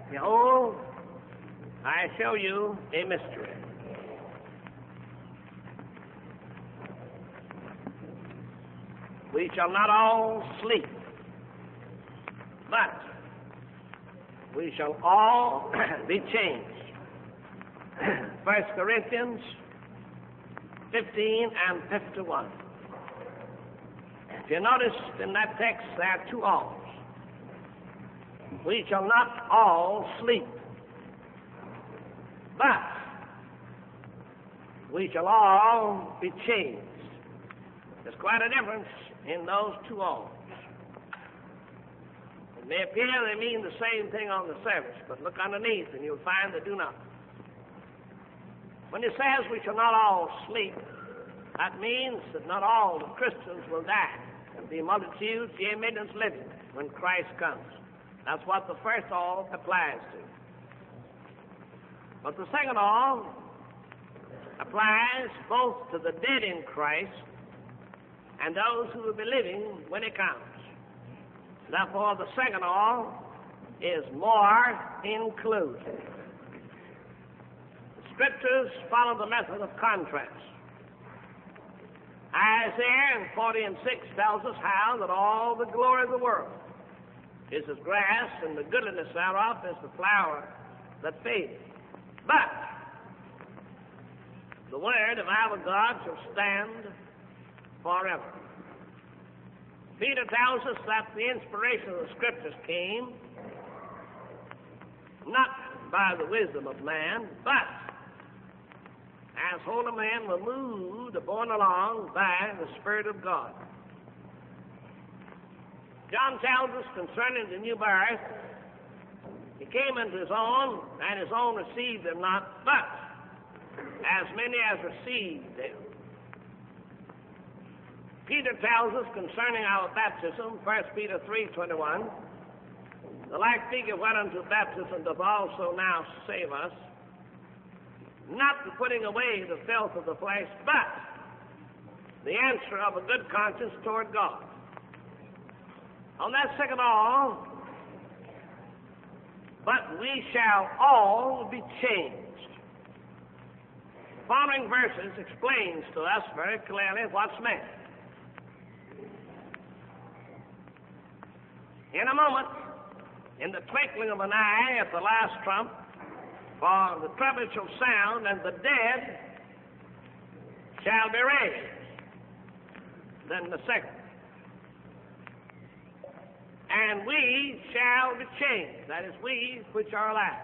Behold, I show you a mystery. We shall not all sleep, but we shall all be changed. 1 Corinthians 15 and 51. If you notice in that text, there are two alls. We shall not all sleep, but we shall all be changed. There's quite a difference in those two alls. It may appear they mean the same thing on the surface, but look underneath and you'll find they do not. When it says we shall not all sleep, that means that not all the Christians will die. There'll be multitudes, yea, millions living when Christ comes. That's what the first all applies to. But the second all applies both to the dead in Christ and those who will be living when he comes. Therefore, the second all is more inclusive. The Scriptures follow the method of contrast. Isaiah 40 and 6 tells us how that all the glory of the world is as grass, and the goodliness thereof is the flower that fadeth. But the word of our God shall stand forever. Peter tells us that the inspiration of the Scriptures came not by the wisdom of man, but as holy men were moved, borne along by the Spirit of God. John tells us concerning the new birth, he came into his own, and his own received him not, but as many as received him. Peter tells us concerning our baptism, 1 Peter 3:21, the like figure whereunto baptism doth also now save us, not the putting away the filth of the flesh, but the answer of a good conscience toward God. On that second all, but we shall all be changed. The following verses explains to us very clearly what's meant. In a moment, in the twinkling of an eye at the last trump, for the trumpet shall sound, and the dead shall be raised. Then the second. And we shall be changed. That is, we which are alive.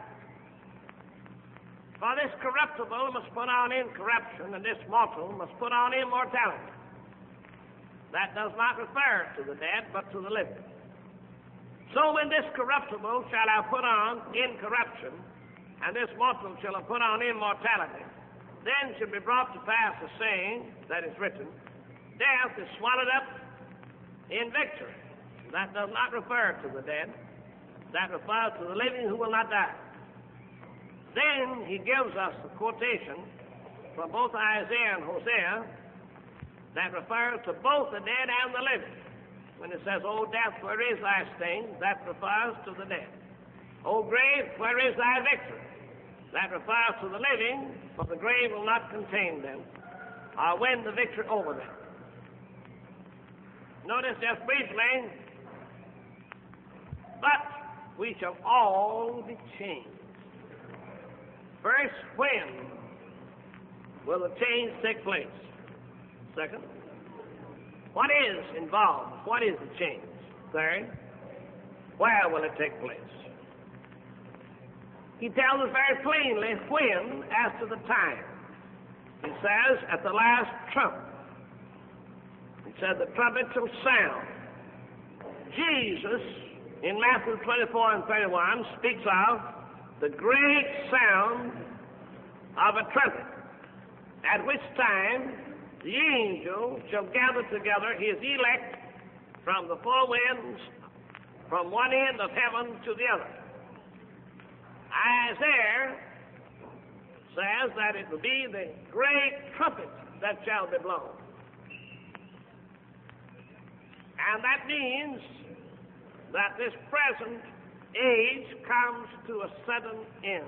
For this corruptible must put on incorruption, and this mortal must put on immortality. That does not refer to the dead, but to the living. So when this corruptible shall have put on incorruption, and this mortal shall have put on immortality, then shall be brought to pass the saying that is written, death is swallowed up in victory. That does not refer to the dead. That refers to the living who will not die. Then he gives us the quotation from both Isaiah and Hosea that refers to both the dead and the living. When it says, O death, where is thy sting? That refers to the dead. O grave, where is thy victory? That refers to the living, for the grave will not contain them, or win the victory over them. Notice just briefly, but we shall all be changed. First, when will the change take place? Second, what is involved? What is the change? Third, where will it take place? He tells us very plainly when as to the time. He says, at the last trump. He said, the trumpet shall sound. Jesus, in Matthew 24 and 31, speaks of the great sound of a trumpet, at which time the angel shall gather together his elect from the four winds, from one end of heaven to the other. Isaiah says that it will be the great trumpet that shall be blown. And that means that this present age comes to a sudden end.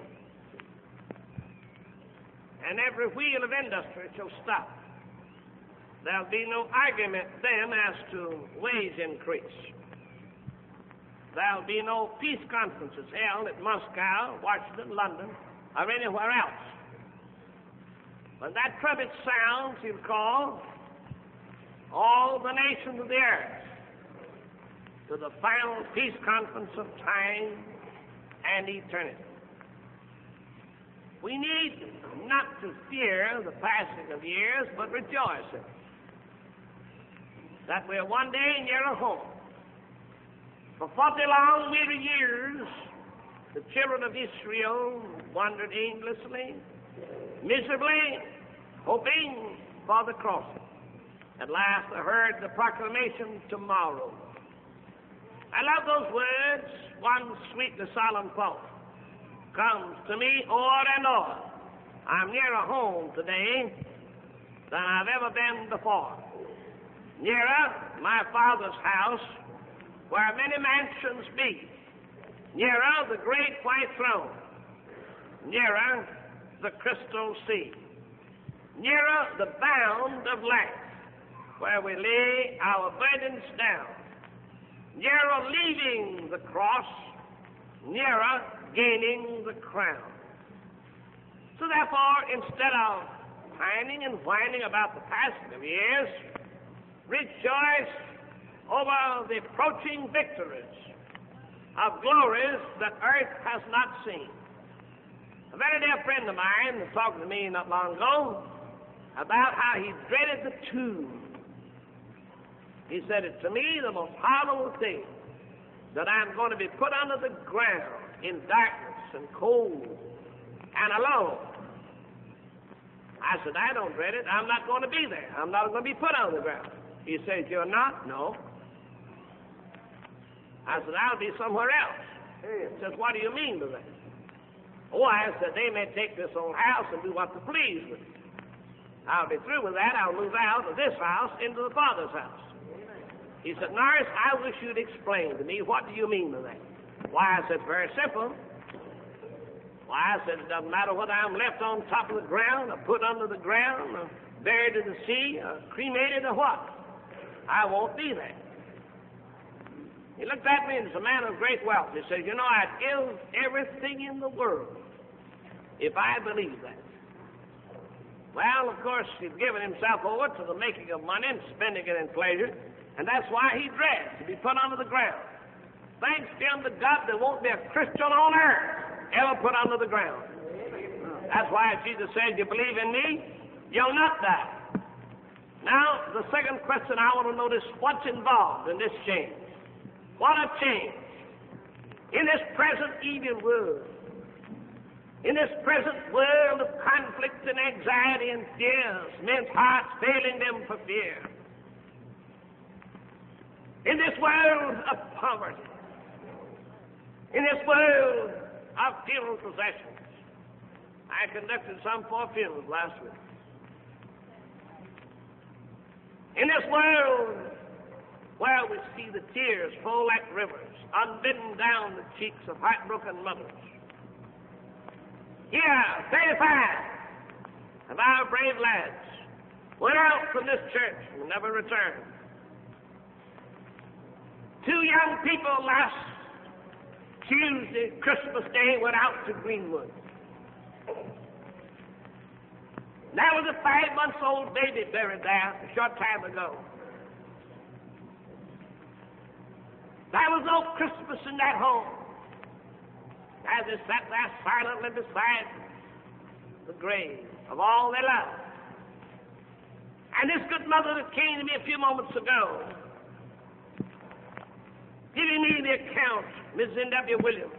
And every wheel of industry shall stop. There'll be no argument then as to wage increase. There'll be no peace conferences held at Moscow, Washington, London, or anywhere else. When that trumpet sounds, he'll call all the nations of the earth to the final peace conference of time and eternity. We need not to fear the passing of years, but rejoice in it, that we're one day nearer home. For 40 long, weary years, the children of Israel wandered aimlessly, miserably, hoping for the crossing. At last I heard the proclamation, tomorrow. I love those words, one sweetly solemn thought comes to me o'er and o'er. I'm nearer home today than I've ever been before. Nearer my Father's house, where many mansions be. Nearer the great white throne. Nearer the crystal sea. Nearer the bound of life, where we lay our burdens down. Nearer leaving the cross, nearer gaining the crown. So therefore, instead of pining and whining about the passing of years, rejoice over the approaching victories of glories that earth has not seen. A very dear friend of mine was talking to me not long ago about how he dreaded the tomb. He said, it's to me the most horrible thing that I'm going to be put under the ground in darkness and cold and alone. I said, I don't dread it. I'm not going to be there. I'm not going to be put on the ground. He says, you're not? No. I said, I'll be somewhere else. He says, what do you mean by that? Oh, I said, they may take this old house and do what they please with it. I'll be through with that. I'll move out of this house into the Father's house. He said, Norris, I wish you'd explain to me, what do you mean by that? Why, I said, very simple. Why, I said, it doesn't matter whether I'm left on top of the ground or put under the ground or buried in the sea or cremated or what. I won't be there. He looked at me and was a man of great wealth. He said, you know, I'd give everything in the world if I believed that. Well, of course, he'd given himself over to the making of money and spending it in pleasure, and that's why he dreads to be put under the ground. Thanks be unto God, there won't be a Christian on earth ever put under the ground. That's why Jesus said, you believe in me, you'll not die. Now, the second question I want to notice, what's involved in this change? What a change. In this present evil world, in this present world of conflict and anxiety and fears, men's hearts failing them for fear. In this world of poverty, in this world of funeral processions. I conducted some 4 funerals last week. In this world where we see the tears flow like rivers, unbidden down the cheeks of heartbroken mothers. Here, 35 of our brave lads went out from this church and never returned. 2 young people last Tuesday, Christmas Day, went out to Greenwood. There was a 5-month-old baby buried there a short time ago. There was no Christmas in that home. As they sat there silently beside the grave of all they loved. And this good mother that came to me a few moments ago, giving me the account, Mrs. N.W. Williams,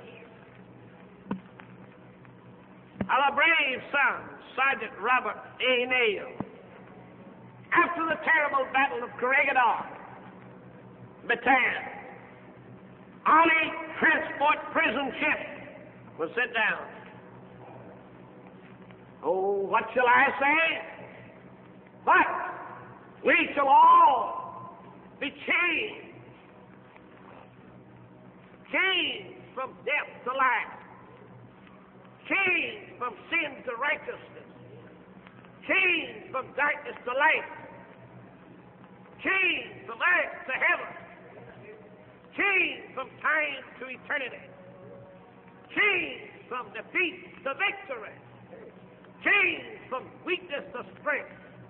of a brave son, Sergeant Robert A. Nail, after the terrible battle of Corregidor, Bataan, on a transport prison ship was set down. Oh, what shall I say? But we shall all be changed. Changed from death to life, change from sin to righteousness, change from darkness to light, change from earth to heaven, change from time to eternity, change from defeat to victory, change from weakness to strength.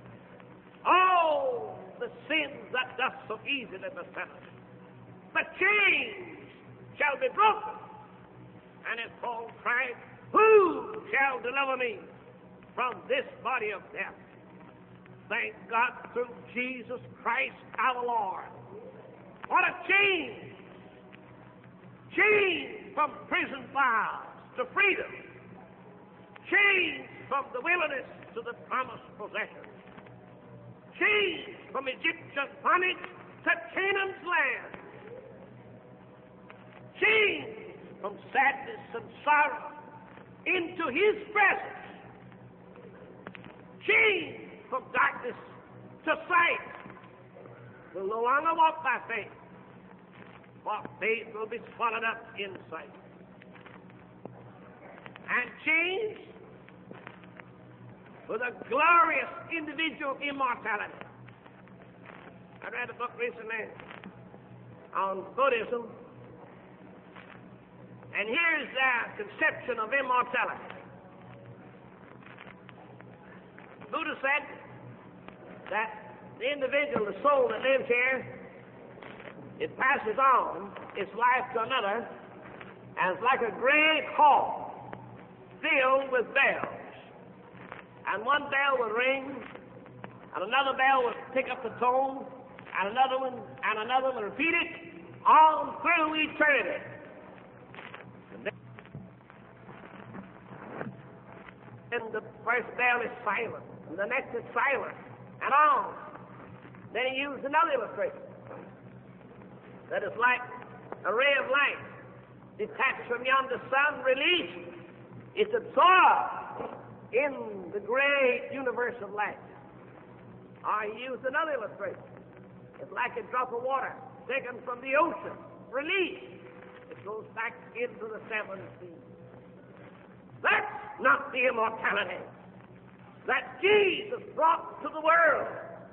All the sins that doth so easily beset us. The chains shall be broken. And as Paul cried, who shall deliver me from this body of death? Thank God through Jesus Christ our Lord. What a change! Change from prison bars to freedom. Change from the wilderness to the promised possession. Change from Egyptian bondage to Canaan's land. Change from sadness and sorrow into His presence. Change from darkness to sight. We'll no longer walk by faith, for faith will be swallowed up in sight. And change with a glorious individual immortality. I read a book recently on Buddhism, and here's their conception of immortality. Buddha said that the individual, the soul that lives here, it passes on its life to another, and it's like a great hall filled with bells. And one bell will ring, and another bell will pick up the tone, and another one will repeat it, all through eternity. And the first bell is silent, and the next is silent, and on. Then he used another illustration that is like a ray of light detached from yonder sun, released. It's absorbed in the great universe of light. I used another illustration. It's like a drop of water taken from the ocean, released. It goes back into the seven seas. That's not the immortality that Jesus brought to the world.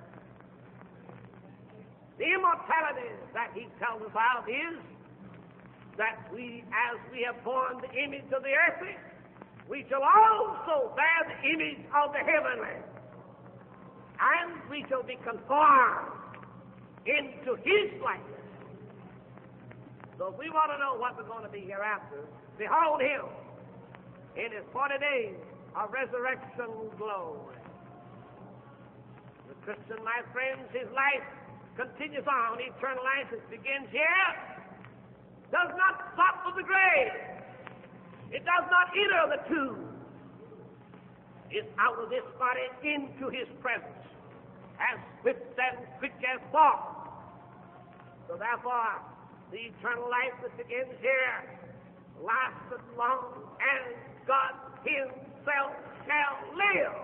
The immortality that He tells us about is that we, as we have borne the image of the earthly, we shall also bear the image of the heavenly, and we shall be conformed into His likeness. So if we want to know what we're going to be hereafter, behold Him in His 40 days of resurrection glory. The Christian, my friends, his life continues on. Eternal life that begins here does not stop with the grave. It does not enter the tomb. It's out of this body into His presence, as swift and quick as thought. So therefore, the eternal life that begins here lasts as long as God Himself shall live.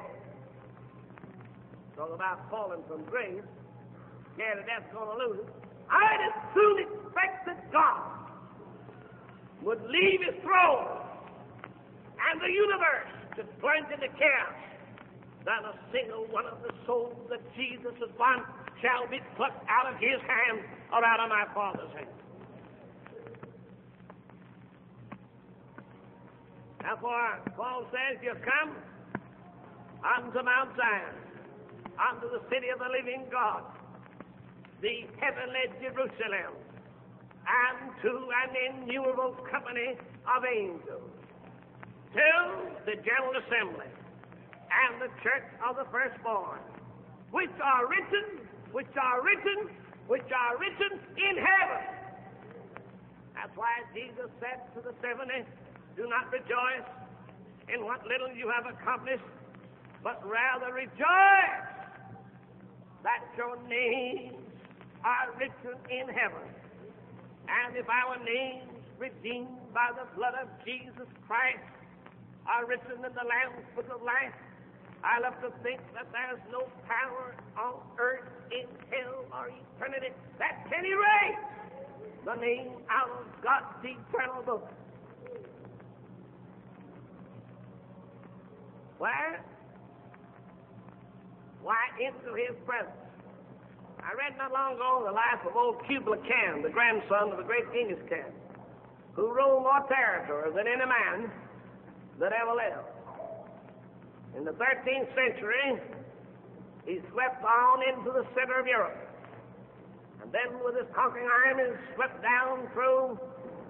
So about falling from grace, scared to death going to lose it, I'd as soon expect that God would leave His throne and the universe to plunge into chaos, than a single one of the souls that Jesus has won shall be plucked out of His hand or out of my Father's hand. Therefore, Paul says, you come unto Mount Zion, unto the city of the living God, the heavenly Jerusalem, and to an innumerable company of angels, to the general assembly and the church of the firstborn, which are written in heaven. That's why Jesus said to the 70, do not rejoice in what little you have accomplished, but rather rejoice that your names are written in heaven. And if our names, redeemed by the blood of Jesus Christ, are written in the Lamb's Book of Life, I love to think that there's no power on earth, in hell, or eternity that can erase the name out of God's eternal book. Where? Why, into his presence. I read not long ago the life of old Kubla Khan, the grandson of the great Genghis Khan, who ruled more territory than any man that ever lived. In the 13th century, he swept on into the center of Europe, and then with his conquering armies swept down through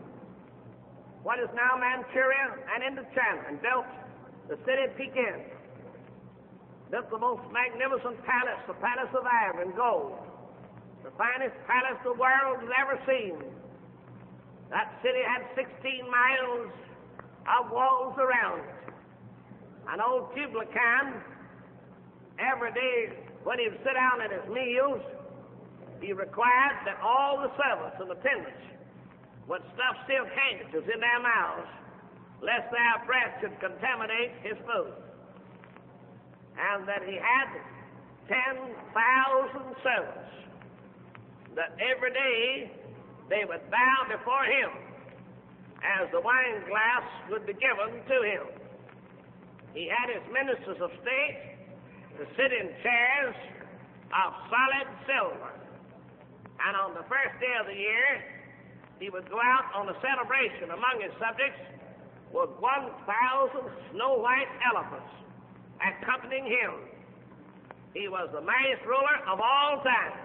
what is now Manchuria and into China, and built the city of Peking. Built the most magnificent palace, the Palace of Ivory and Gold, the finest palace the world has ever seen. That city had 16 miles of walls around it. And old Kubla Khan, every day when he would sit down at his meals, he required that all the servants and attendants would stuff silk handkerchiefs in their mouths, lest their breath should contaminate his food. And that he had 10,000 servants, that every day they would bow before him as the wine glass would be given to him. He had his ministers of state to sit in chairs of solid silver. And on the first day of the year, he would go out on a celebration among his subjects with 1,000 snow-white elephants accompanying him. He was the mightiest ruler of all time.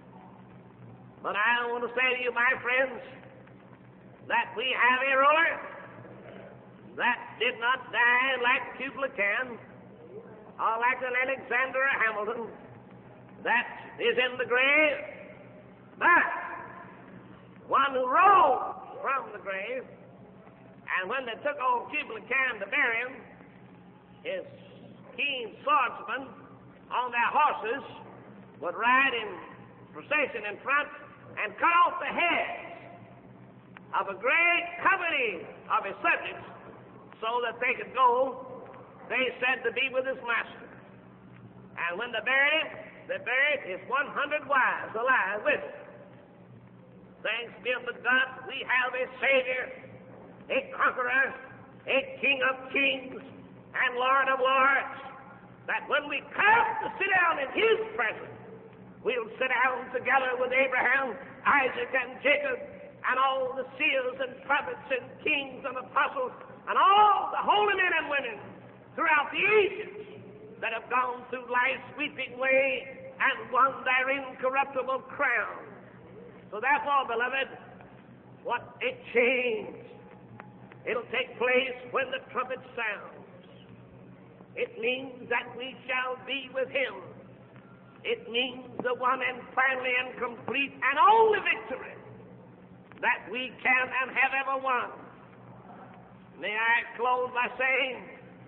But I want to say to you, my friends, that we have a ruler that did not die like Kubla Khan or like an Alexander Hamilton that is in the grave, but one who rose from the grave. And when they took old Kubla Khan to bury him, his keen swordsmen on their horses would ride in procession in front and cut off the heads of a great company of his subjects so that they could go, they said, to be with his master. And when they buried his 100 wives alive with him. Thanks be unto God, we have a Savior, a conqueror, a King of kings, and Lord of lords, that when we come to sit down in his presence, we'll sit down together with Abraham, Isaac, and Jacob, and all the seers and prophets and kings and apostles, and all the holy men and women throughout the ages that have gone through life's sweeping way and won their incorruptible crown. So therefore, beloved, what a change. It'll take place when the trumpet sounds. It means that we shall be with him. It means the one and finally and complete and only victory that we can and have ever won. May I close by saying,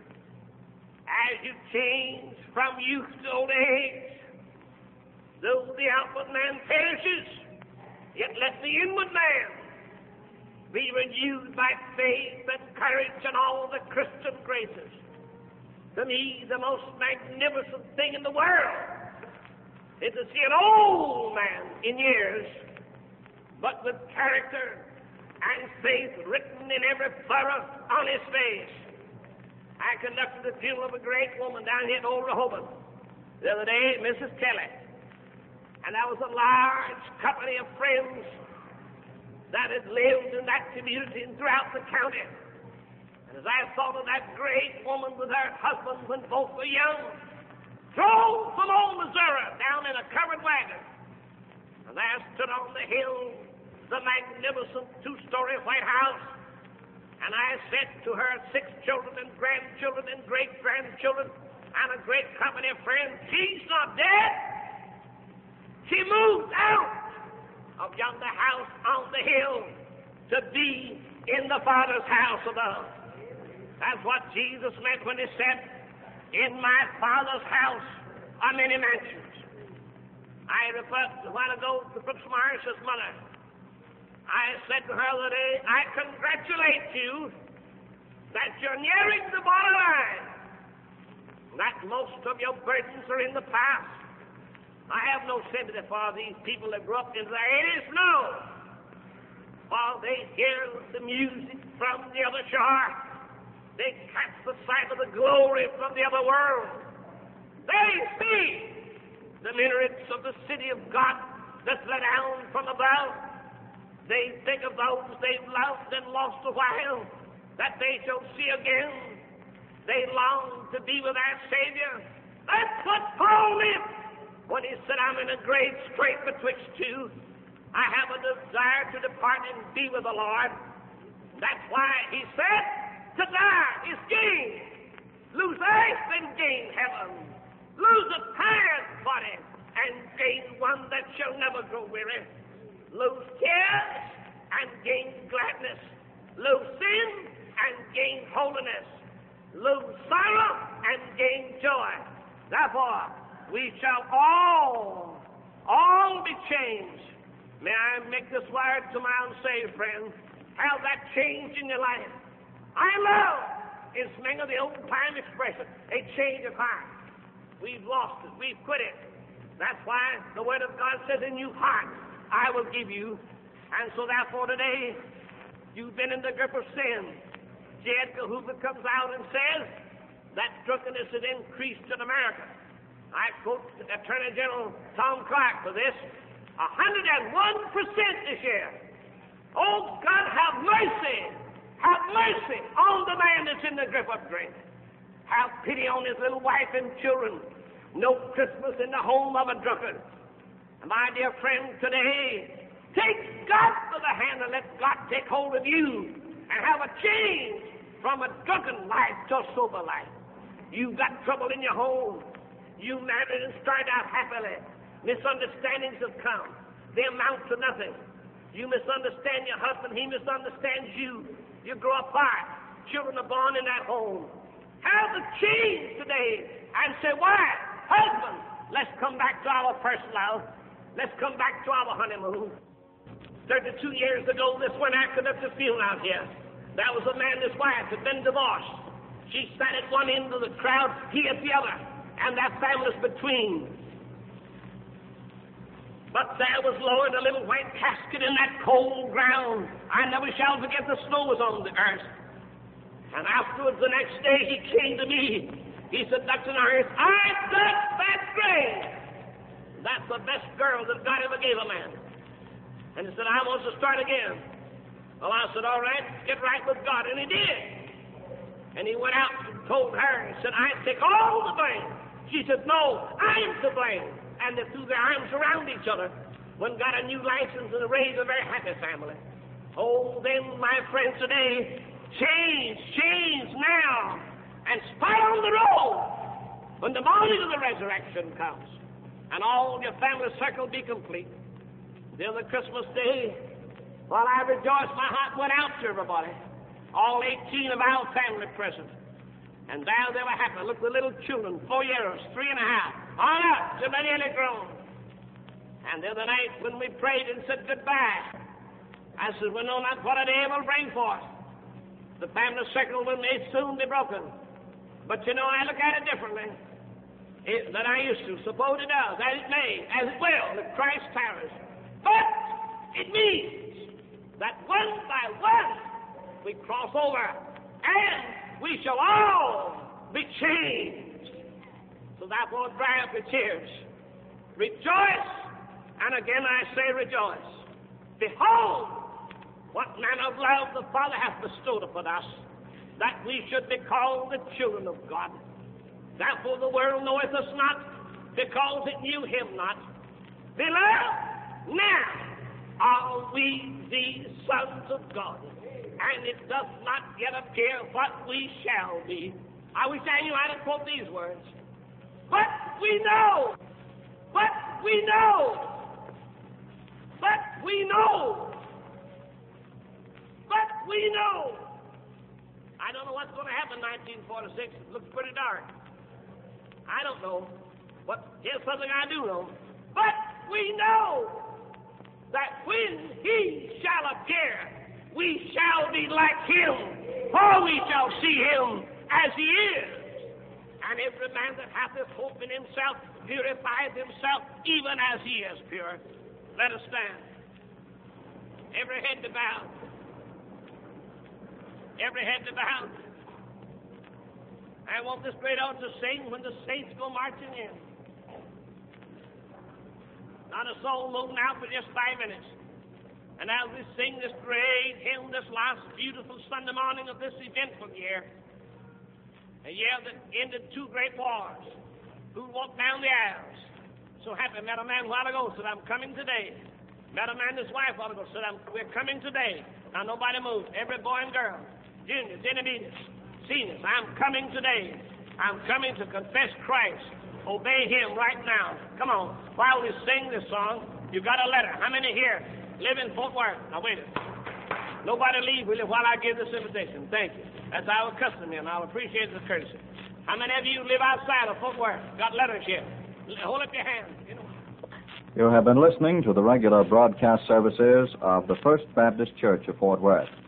as you change from youth to old age, though the outward man perishes, yet let the inward man be renewed by faith and courage and all the Christian graces. To me, the most magnificent thing in the world is to see an old man in years, but with character and faith written in every furrow on his face. I conducted the funeral of a great woman down here in Old Rehoboth the other day, Mrs. Kelly. And there was a large company of friends that had lived in that community and throughout the county. And as I thought of that great woman with her husband when both were young, drove from old Missouri down in a covered wagon. And there stood on the hill the magnificent two-story White House. And I said to her 6 children and grandchildren and great-grandchildren and a great company of friends, she's not dead. She moved out of yonder house on the hill to be in the Father's house above. That's what Jesus meant when he said, in my Father's house are many mansions. I referred a while ago to Brooks Morris's mother. I said to her the other day, I congratulate you that you're nearing the borderline, that most of your burdens are in the past. I have no sympathy for these people that grew up into their 80s. No. while they hear the music from the other shore. They catch the sight of the glory from the other world. They see the minarets of the city of God that's let down from above. They think of those they've loved and lost a while, that they shall see again. They long to be with their Savior. That's what Paul meant when he said, I'm in a great strait betwixt two. I have a desire to depart and be with the Lord. That's why he said, to die is gain. Lose earth and gain heaven. Lose a tired body and gain one that shall never grow weary. Lose tears and gain gladness. Lose sin and gain holiness. Lose sorrow and gain joy. Therefore, we shall all be changed. May I make this word to my unsaved friends? Have that change in your life. I love, in many of the old-time expression, a change of heart. We've lost it. We've quit it. That's why the Word of God says, a new heart I will give you. And so therefore today, you've been in the grip of sin. J. Edgar Hoover comes out and says that drunkenness has increased in America. I quote Attorney General Tom Clark for this, 101% this year. Oh, God, have mercy. Have mercy on the man that's in the grip of drink. Have pity on his little wife and children. No Christmas in the home of a drunkard. My dear friend, today, take God by the hand and let God take hold of you and have a change from a drunken life to a sober life. You've got trouble in your home. You married and started out happily. Misunderstandings have come. They amount to nothing. You misunderstand your husband. He misunderstands you. You grow apart. Children are born in that home. Have a change today and say, why? Husband, let's come back to our first love. Let's come back to our honeymoon. 32 years ago, this one acted up the field out here. There was a man, his wife had been divorced. She sat at one end of the crowd, he at the other, and their families between. But there was lowered a little white casket in that cold ground. I never shall forget the snow was on the earth. And afterwards, the next day, he came to me. He said, Dr. Norris, I dug that grave. That's the best girl that God ever gave a man. And he said, I want to start again. Well, I said, all right, get right with God. And he did. And he went out and told her, he said, I take all the blame. She said, no, I'm to blame. And they threw their arms around each other when got a new license and raised a very happy family. Oh, then, my friends, today, change now, and start on the road when the morning of the resurrection comes, and all your family circle be complete. Then the Christmas day, while I rejoiced, my heart went out to everybody, all 18 of our family present. And there they were happy. Look, the little children, 4 years, 3 and a half, on up to the nearly grown. And the other night when we prayed and said goodbye, I said, we know not what a day will bring forth. The family circle may soon be broken. But you know, I look at it differently than I used to. Suppose it does, as it may, as it will, if Christ tarries. But it means that one by one we cross over and we shall all be changed. So therefore, dry up your tears. Rejoice, and again I say rejoice. Behold, what manner of love the Father hath bestowed upon us, that we should be called the children of God. Therefore the world knoweth us not, because it knew him not. Beloved, now are we the sons of God, and it doth not yet appear what we shall be. I wish I knew how to quote these words. But we know, but we know, but we know, but we know. I don't know what's going to happen in 1946. It looks pretty dark. I don't know. But here's something I do know. But we know that when he shall appear, we shall be like him, for we shall see him as he is. And every man that hath this hope in himself purifieth himself even as he is pure. Let us stand. Every head to bow. Every head to bow. I want this great altar to sing when the saints go marching in. Not a soul moving out for just 5 minutes. And as we sing this great hymn, this last beautiful Sunday morning of this eventful year, a year that ended 2 great wars, who walked down the aisles. So happy, met a man a while ago, said, I'm coming today. Met a man and his wife a while ago, said, we're coming today. Now nobody moved. Every boy and girl, juniors, intermediates, seniors, I'm coming today. I'm coming to confess Christ. Obey him right now. Come on. While we sing this song, you got a letter. How many here live in Fort Worth? Now wait a minute. Nobody leave really while I give this invitation. Thank you. That's our custom here, and I'll appreciate the courtesy. How many of you live outside of Fort Worth? Got letters here? Hold up your hands. You have been listening to the regular broadcast services of the First Baptist Church of Fort Worth.